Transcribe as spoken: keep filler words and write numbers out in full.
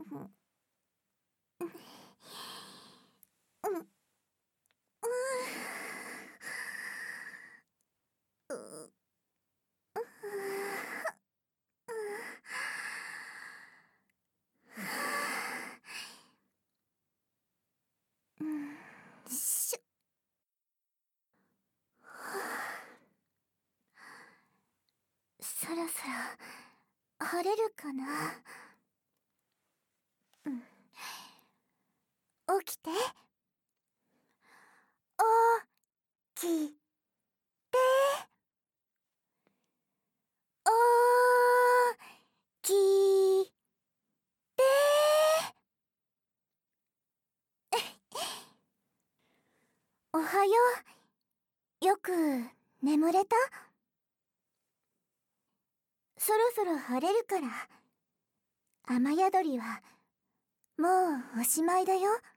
しょ。そろそろ晴れるかな。うん。起きて。起きて。起きて。おはよう。よく眠れた？そろそろ晴れるから。雨宿りはもうおしまいだよ。